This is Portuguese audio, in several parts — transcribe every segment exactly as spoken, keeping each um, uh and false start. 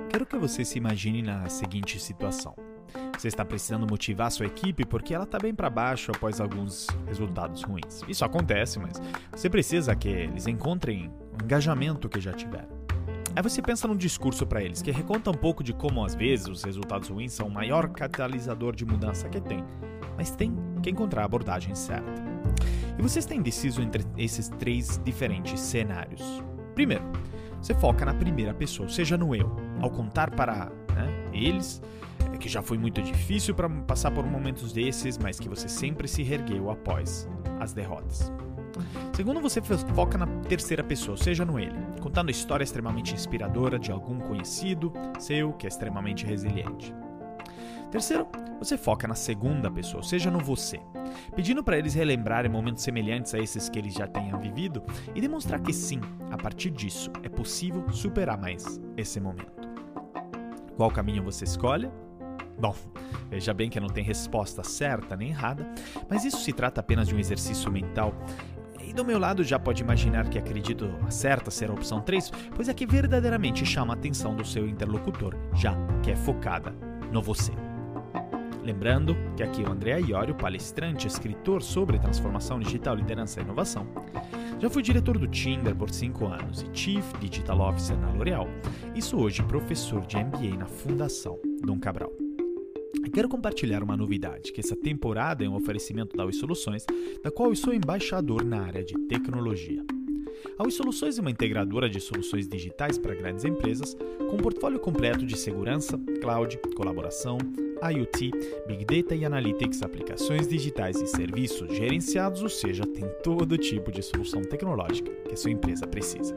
Quero que você se imagine na seguinte situação. Você está precisando motivar sua equipe porque ela está bem para baixo após alguns resultados ruins. Isso acontece, mas você precisa que eles encontrem o engajamento que já tiveram. Aí você pensa num discurso para eles que reconta um pouco de como às vezes os resultados ruins são o maior catalisador de mudança que tem, mas tem que encontrar a abordagem certa. E você está indeciso entre esses três diferentes cenários. Primeiro, você foca na primeira pessoa, ou seja, no eu. Ao contar para né, eles é que já foi muito difícil para passar por momentos desses, mas que você sempre se reergueu após as derrotas. Segundo, você foca na terceira pessoa, ou seja, no ele, contando a história extremamente inspiradora de algum conhecido seu que é extremamente resiliente. Terceiro, você foca na segunda pessoa, ou seja, no você, pedindo para eles relembrarem momentos semelhantes a esses que eles já tenham vivido e demonstrar que sim, a partir disso, é possível superar mais esse momento. Qual caminho você escolhe? Bom, veja bem que não tem resposta certa nem errada, mas isso se trata apenas de um exercício mental. E do meu lado já pode imaginar que acredito a certa ser a opção três, pois é que verdadeiramente chama a atenção do seu interlocutor, já que é focada no você. Lembrando que aqui é o André Iorio, palestrante, escritor sobre transformação digital, liderança e inovação. Já fui diretor do Tinder por cinco anos e Chief Digital Officer na L'Oréal e sou hoje professor de M B A na Fundação Dom Cabral. E quero compartilhar uma novidade, que essa temporada é um oferecimento da Oi Soluções, da qual eu sou embaixador na área de tecnologia. A Oi Soluções é uma integradora de soluções digitais para grandes empresas, com um portfólio completo de segurança, cloud, colaboração, IoT, Big Data e Analytics, aplicações digitais e serviços gerenciados, ou seja, tem todo tipo de solução tecnológica que a sua empresa precisa.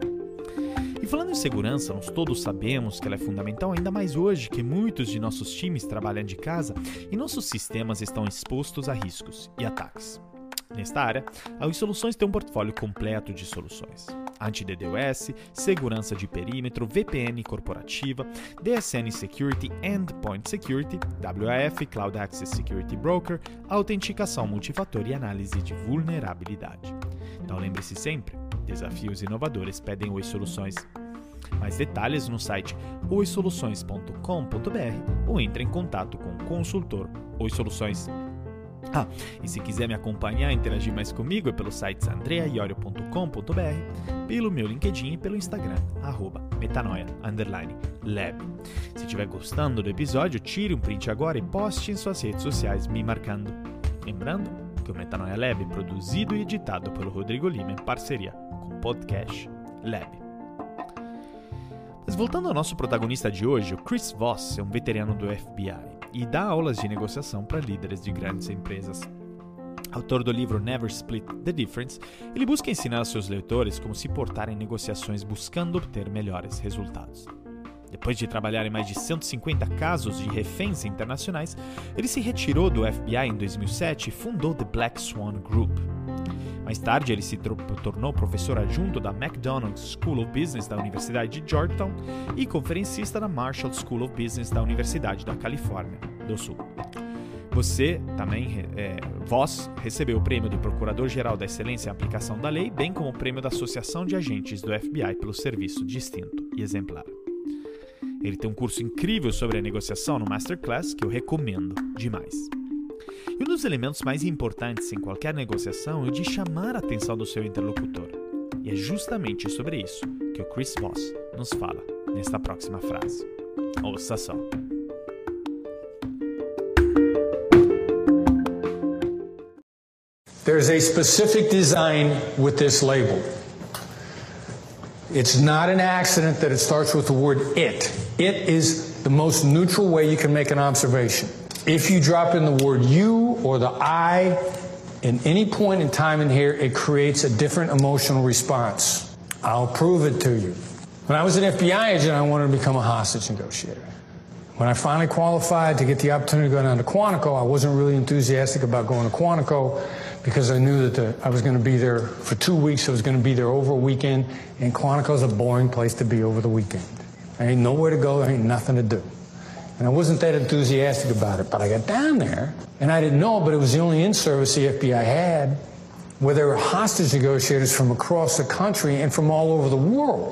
E falando em segurança, nós todos sabemos que ela é fundamental, ainda mais hoje que muitos de nossos times trabalham de casa e nossos sistemas estão expostos a riscos e ataques. Nesta área, a Oi Soluções tem um portfólio completo de soluções. Anti-D DoS, segurança de perímetro, V P N corporativa, D S N Security, Endpoint Security, W A F, Cloud Access Security Broker, autenticação multifator e análise de vulnerabilidade. Então lembre-se sempre, desafios inovadores pedem Oi Soluções. Mais detalhes no site oi soluções ponto com ponto b r ou entre em contato com o consultor Oi Soluções. Ah, e se quiser me acompanhar e interagir mais comigo é pelo site andrea iorio ponto com ponto b r, pelo meu LinkedIn e pelo Instagram, arroba metanoia underline lab. Se estiver gostando do episódio, tire um print agora e poste em suas redes sociais me marcando. Lembrando que o Metanoia Lab é produzido e editado pelo Rodrigo Lima em parceria com o Podcast Lab. Mas voltando ao nosso protagonista de hoje, o Chris Voss é um veterano do F B I e dá aulas de negociação para líderes de grandes empresas. Autor do livro Never Split the Difference, ele busca ensinar aos seus leitores como se portar em negociações buscando obter melhores resultados. Depois de trabalhar em mais de cento e cinquenta casos de reféns internacionais, ele se retirou do F B I em dois mil e sete e fundou The Black Swan Group. Mais tarde, ele se tornou professor adjunto da McDonald School of Business da Universidade de Georgetown e conferencista da Marshall School of Business da Universidade da Califórnia do Sul. Você também, é, Voss, recebeu o prêmio de Procurador-Geral da Excelência em Aplicação da Lei, bem como o prêmio da Associação de Agentes do F B I pelo serviço distinto e exemplar. Ele tem um curso incrível sobre a negociação no Masterclass que eu recomendo demais. E um dos elementos mais importantes em qualquer negociação é o de chamar a atenção do seu interlocutor. E é justamente sobre isso que o Chris Voss nos fala nesta próxima frase. Ouça só. There's a specific design with this label. It's not an accident that it starts with the word it. It is the most neutral way you can make an observation. If you drop in the word you or the I in any point in time in here, it creates a different emotional response. I'll prove it to you. When I was an F B I agent, I wanted to become a hostage negotiator. When I finally qualified to get the opportunity to go down to Quantico, I wasn't really enthusiastic about going to Quantico because I knew that the, I was going to be there for two weeks. I was going to be there over a weekend, and Quantico's a boring place to be over the weekend. There ain't nowhere to go, there ain't nothing to do. And I wasn't that enthusiastic about it, but I got down there, and I didn't know, but it was the only in-service the F B I had where there were hostage negotiators from across the country and from all over the world.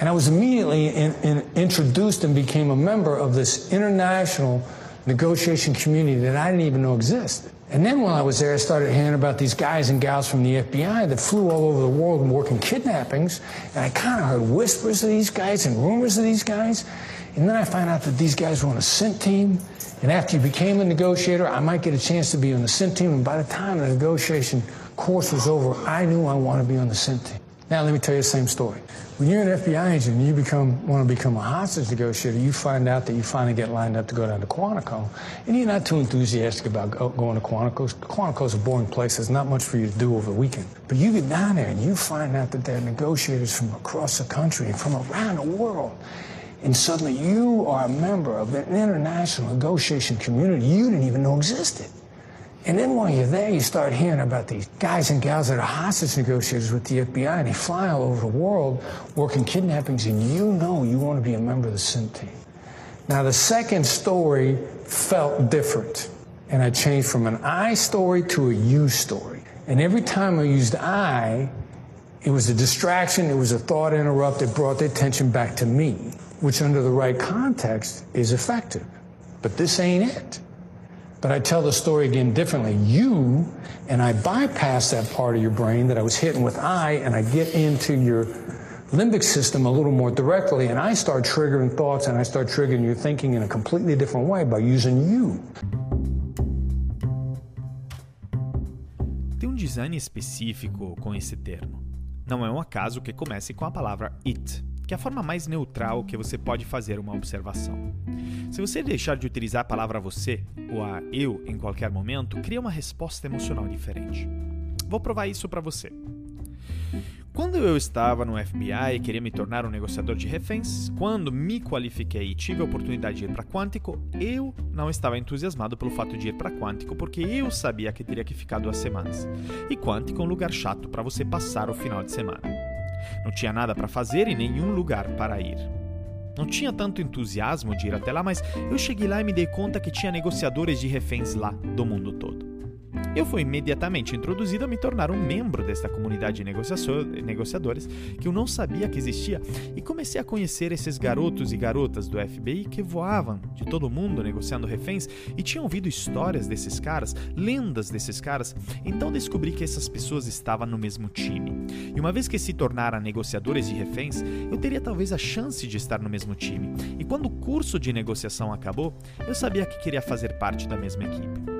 And I was immediately in, in, introduced and became a member of this international negotiation community that I didn't even know existed. And then while I was there, I started hearing about these guys and gals from the F B I that flew all over the world and working kidnappings. And I kind of heard whispers of these guys and rumors of these guys. And then I found out that these guys were on a C I N T team. And after you became a negotiator, I might get a chance to be on the C I N T team. And by the time the negotiation course was over, I knew I wanted to be on the C I N T team. Now let me tell you the same story. When you're an F B I agent and you become want to become a hostage negotiator, you find out that you finally get lined up to go down to Quantico, and you're not too enthusiastic about go, going to Quantico. Quantico's a boring place. There's not much for you to do over the weekend. But you get down there and you find out that there are negotiators from across the country and from around the world. And suddenly you are a member of an international negotiation community you didn't even know existed. And then while you're there, you start hearing about these guys and gals that are hostage negotiators with the F B I, and they fly all over the world working kidnappings, and you know you want to be a member of the C I N T team. Now, the second story felt different, and I changed from an I story to a you story. And every time I used I, it was a distraction, it was a thought interrupt that brought the attention back to me, which under the right context is effective. But this ain't it. But I tell the story again differently. You, and I bypass that part of your brain that I was hitting with I, and I get into your limbic system a little more directly, and I start triggering thoughts, and I start triggering your thinking in a completely different way by using you. Tem um design específico com esse termo. Não é um acaso que comece com a palavra it, que é a forma mais neutral que você pode fazer uma observação. Se você deixar de utilizar a palavra você ou a eu em qualquer momento, cria uma resposta emocional diferente. Vou provar isso para você. Quando eu estava no F B I e queria me tornar um negociador de reféns, quando me qualifiquei e tive a oportunidade de ir para Quantico, eu não estava entusiasmado pelo fato de ir para Quantico porque eu sabia que teria que ficar duas semanas. E Quantico é um lugar chato para você passar o final de semana. Não tinha nada para fazer e nenhum lugar para ir. Não tinha tanto entusiasmo de ir até lá, mas eu cheguei lá e me dei conta que tinha negociadores de reféns lá do mundo todo. Eu fui imediatamente introduzido a me tornar um membro desta comunidade de negociadores que eu não sabia que existia e comecei a conhecer esses garotos e garotas do F B I que voavam de todo mundo negociando reféns e tinham ouvido histórias desses caras, lendas desses caras, então descobri que essas pessoas estavam no mesmo time. E uma vez que se tornaram negociadores de reféns, eu teria talvez a chance de estar no mesmo time. E quando o curso de negociação acabou, eu sabia que queria fazer parte da mesma equipe.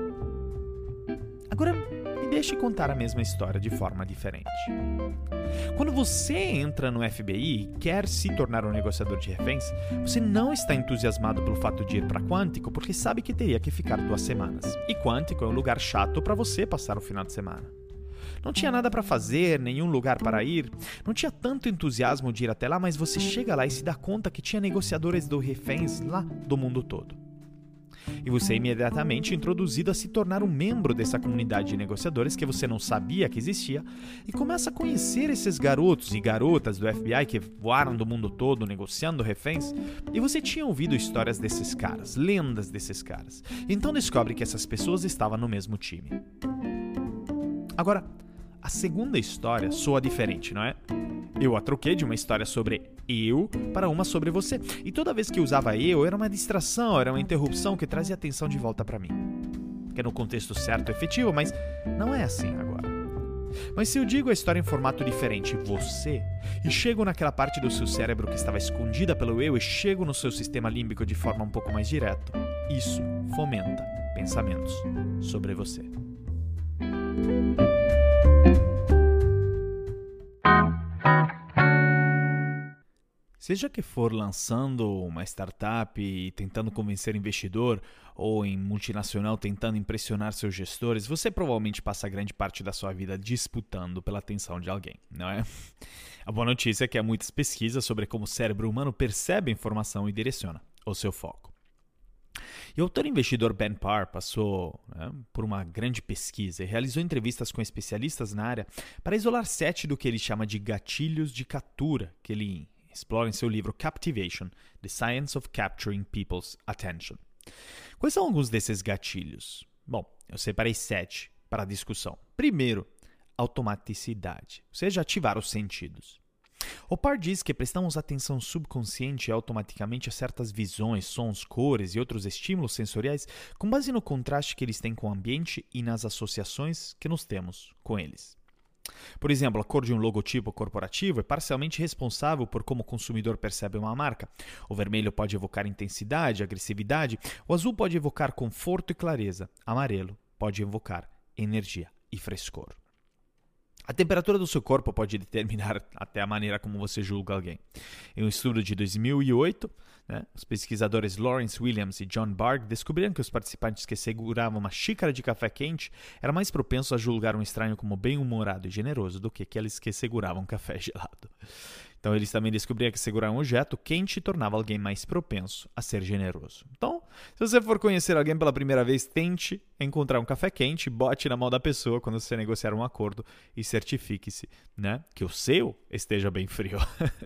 Agora, me deixe contar a mesma história de forma diferente. Quando você entra no F B I e quer se tornar um negociador de reféns, você não está entusiasmado pelo fato de ir para Quantico porque sabe que teria que ficar duas semanas. E Quantico é um lugar chato para você passar o final de semana. Não tinha nada para fazer, nenhum lugar para ir, não tinha tanto entusiasmo de ir até lá, mas você chega lá e se dá conta que tinha negociadores de reféns lá do mundo todo. E você é imediatamente introduzido a se tornar um membro dessa comunidade de negociadores que você não sabia que existia e começa a conhecer esses garotos e garotas do F B I que voaram do mundo todo negociando reféns e você tinha ouvido histórias desses caras, lendas desses caras. Então descobre que essas pessoas estavam no mesmo time. Agora, a segunda história soa diferente, não é? Eu a troquei de uma história sobre eu para uma sobre você. E toda vez que usava eu, era uma distração, era uma interrupção que trazia atenção de volta para mim. Que é no contexto certo e efetivo, mas não é assim agora. Mas se eu digo a história em formato diferente, você, e chego naquela parte do seu cérebro que estava escondida pelo eu e chego no seu sistema límbico de forma um pouco mais direta, isso fomenta pensamentos sobre você. Seja que for lançando uma startup e tentando convencer investidor, ou em multinacional tentando impressionar seus gestores, você provavelmente passa grande parte da sua vida disputando pela atenção de alguém, não é? A boa notícia é que há muitas pesquisas sobre como o cérebro humano percebe a informação e direciona o seu foco. E o autor investidor Ben Parr passou né, por uma grande pesquisa e realizou entrevistas com especialistas na área para isolar sete do que ele chama de gatilhos de captura, que ele explora em seu livro Captivation, The Science of Capturing People's Attention. Quais são alguns desses gatilhos? Bom, eu separei sete para a discussão. Primeiro, automaticidade, ou seja, ativar os sentidos. Opar diz que prestamos atenção subconsciente e automaticamente a certas visões, sons, cores e outros estímulos sensoriais com base no contraste que eles têm com o ambiente e nas associações que nós temos com eles. Por exemplo, a cor de um logotipo corporativo é parcialmente responsável por como o consumidor percebe uma marca. O vermelho pode evocar intensidade, agressividade, o azul pode evocar conforto e clareza, amarelo pode evocar energia e frescor. A temperatura do seu corpo pode determinar até a maneira como você julga alguém. Em um estudo de dois mil e oito, né, os pesquisadores Lawrence Williams e John Barg descobriram que os participantes que seguravam uma xícara de café quente eram mais propensos a julgar um estranho como bem-humorado e generoso do que aqueles que seguravam café gelado. Então, eles também descobriram que segurar um objeto quente tornava alguém mais propenso a ser generoso. Então, se você for conhecer alguém pela primeira vez, tente encontrar um café quente, bote na mão da pessoa quando você negociar um acordo e certifique-se, né, que o seu esteja bem frio.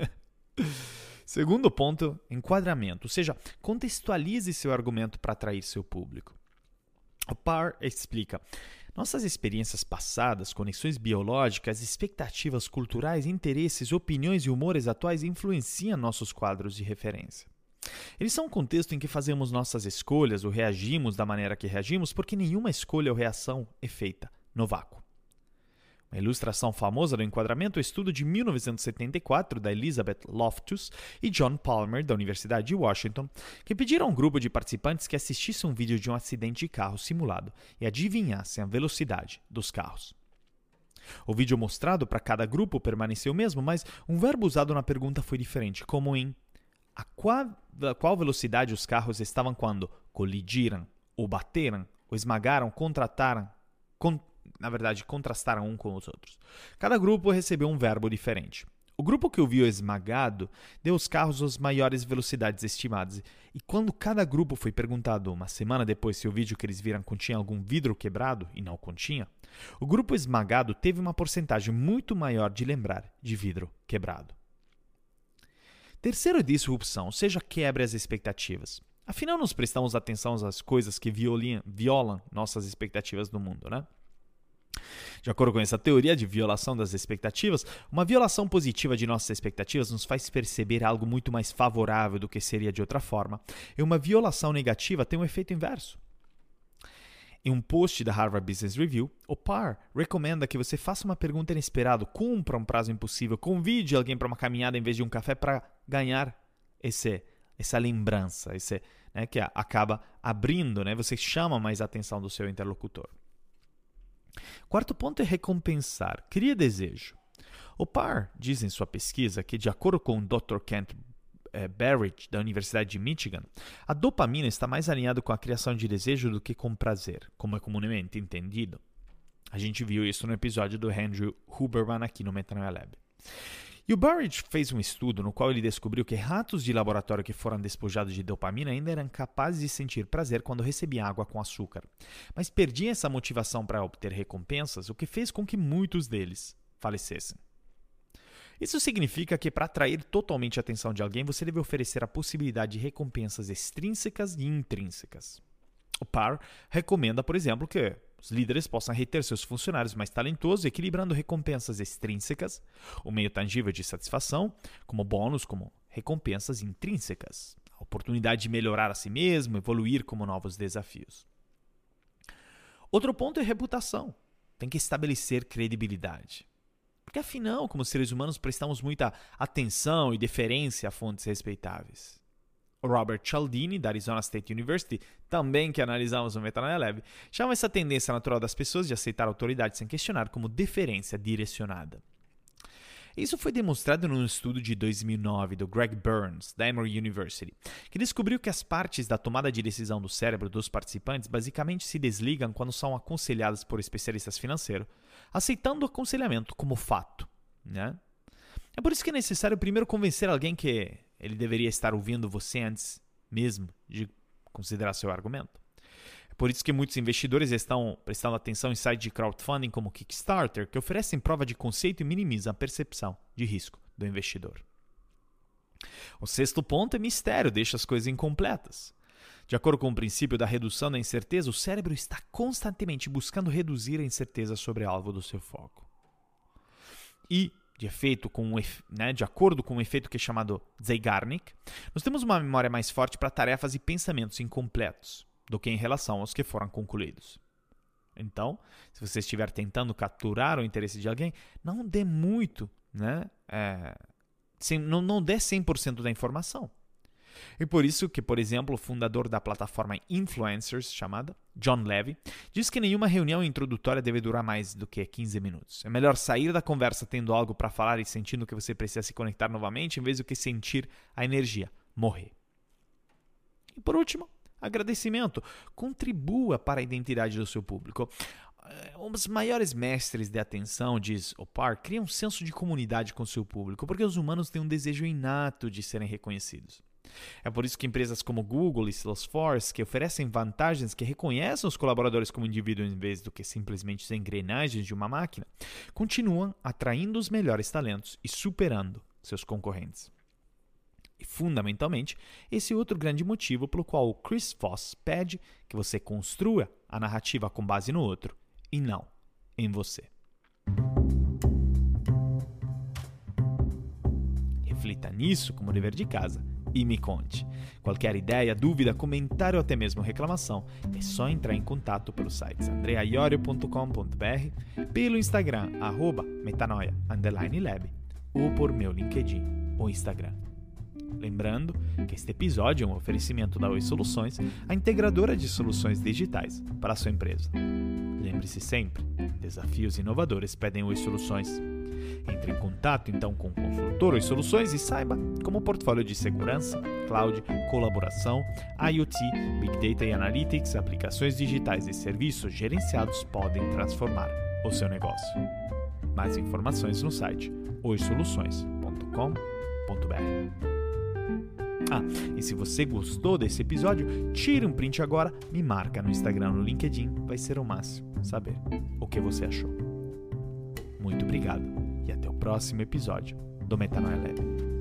Segundo ponto, enquadramento, ou seja, contextualize seu argumento para atrair seu público. O Parr explica: nossas experiências passadas, conexões biológicas, expectativas culturais, interesses, opiniões e humores atuais influenciam nossos quadros de referência. Eles são um contexto em que fazemos nossas escolhas ou reagimos da maneira que reagimos porque nenhuma escolha ou reação é feita no vácuo. Uma ilustração famosa do enquadramento é o estudo de mil novecentos e setenta e quatro da Elizabeth Loftus e John Palmer, da Universidade de Washington, que pediram a um grupo de participantes que assistissem um vídeo de um acidente de carro simulado e adivinhassem a velocidade dos carros. O vídeo mostrado para cada grupo permaneceu o mesmo, mas um verbo usado na pergunta foi diferente, como em a qual, a qual velocidade os carros estavam quando colidiram, ou bateram, ou esmagaram, contrataram, con na verdade, contrastaram um com os outros. Cada grupo recebeu um verbo diferente. O grupo que o viu esmagado deu aos carros as maiores velocidades estimadas. E quando cada grupo foi perguntado uma semana depois se o vídeo que eles viram continha algum vidro quebrado, e não continha, o grupo esmagado teve uma porcentagem muito maior de lembrar de vidro quebrado. Terceiro é disrupção, ou seja, quebre as expectativas. Afinal, nós prestamos atenção às coisas que violam, violam nossas expectativas do mundo, né? De acordo com essa teoria de violação das expectativas, uma violação positiva de nossas expectativas nos faz perceber algo muito mais favorável do que seria de outra forma, e uma violação negativa tem um efeito inverso. Em um post da Harvard Business Review, o Parr recomenda que você faça uma pergunta inesperada, cumpra um prazo impossível, convide alguém para uma caminhada em vez de um café para ganhar esse, essa lembrança, esse, né, que acaba abrindo, né, você chama mais a atenção do seu interlocutor. Quarto ponto é recompensar. Cria desejo. O Parr diz em sua pesquisa que, de acordo com o doutor Kent eh, Barrett, da Universidade de Michigan, a dopamina está mais alinhada com a criação de desejo do que com prazer, como é comumente entendido. A gente viu isso no episódio do Andrew Huberman aqui no Metanoia Lab. E o Barrett fez um estudo no qual ele descobriu que ratos de laboratório que foram despojados de dopamina ainda eram capazes de sentir prazer quando recebiam água com açúcar, mas perdiam essa motivação para obter recompensas, o que fez com que muitos deles falecessem. Isso significa que para atrair totalmente a atenção de alguém, você deve oferecer a possibilidade de recompensas extrínsecas e intrínsecas. O Parr recomenda, por exemplo, que os líderes possam reter seus funcionários mais talentosos, equilibrando recompensas extrínsecas, o meio tangível de satisfação, como bônus, como recompensas intrínsecas, a oportunidade de melhorar a si mesmo, evoluir como novos desafios. Outro ponto é reputação. Tem que estabelecer credibilidade. Porque afinal, como seres humanos, prestamos muita atenção e deferência a fontes respeitáveis. O Robert Cialdini, da Arizona State University, também que analisamos no Metanoia Lab, chama essa tendência natural das pessoas de aceitar autoridade sem questionar como deferência direcionada. Isso foi demonstrado num estudo de dois mil e nove do Greg Burns, da Emory University, que descobriu que as partes da tomada de decisão do cérebro dos participantes basicamente se desligam quando são aconselhadas por especialistas financeiros, aceitando o aconselhamento como fato, né? É por isso que é necessário primeiro convencer alguém que ele deveria estar ouvindo você antes mesmo de considerar seu argumento. É por isso que muitos investidores estão prestando atenção em sites de crowdfunding como Kickstarter, que oferecem prova de conceito e minimizam a percepção de risco do investidor. O sexto ponto é mistério, deixa as coisas incompletas. De acordo com o princípio da redução da incerteza, o cérebro está constantemente buscando reduzir a incerteza sobre alvo do seu foco. E de efeito com um, né, de acordo com um efeito que é chamado Zeigarnik, nós temos uma memória mais forte para tarefas e pensamentos incompletos do que em relação aos que foram concluídos. Então, se você estiver tentando capturar o interesse de alguém, não dê muito, né? É, sem, não, não dê cem por cento da informação. E por isso que, por exemplo, o fundador da plataforma Influencers, chamada John Levy, diz que nenhuma reunião introdutória deve durar mais do que quinze minutos. É melhor sair da conversa tendo algo para falar e sentindo que você precisa se conectar novamente, em vez do que sentir a energia morrer. E por último, agradecimento. Contribua para a identidade do seu público. Um dos maiores mestres de atenção, diz Opar, cria um senso de comunidade com seu público, porque os humanos têm um desejo inato de serem reconhecidos. É por isso que empresas como Google e Salesforce, que oferecem vantagens que reconhecem os colaboradores como indivíduos em vez do que simplesmente as engrenagens de uma máquina, continuam atraindo os melhores talentos e superando seus concorrentes. E, fundamentalmente, esse é outro grande motivo pelo qual o Chris Voss pede que você construa a narrativa com base no outro e não em você. Reflita nisso como dever de casa e me conte. Qualquer ideia, dúvida, comentário ou até mesmo reclamação, é só entrar em contato pelo site andrea iorio ponto com ponto b r, pelo Instagram, arroba metanoia underline lab, ou por meu LinkedIn ou Instagram. Lembrando que este episódio é um oferecimento da Oi Soluções, a integradora de soluções digitais para a sua empresa. Lembre-se sempre, desafios inovadores pedem Oi Soluções. Entre em contato então com o consultor Oi Soluções e saiba como o portfólio de segurança, cloud, colaboração, IoT, Big Data e Analytics, aplicações digitais e serviços gerenciados podem transformar o seu negócio. Mais informações no site oi soluções ponto com ponto b r. Ah, e se você gostou desse episódio, tire um print agora, me marca no Instagram, no LinkedIn, vai ser o máximo saber o que você achou. Muito obrigado e até o próximo episódio do Metanoia Lab.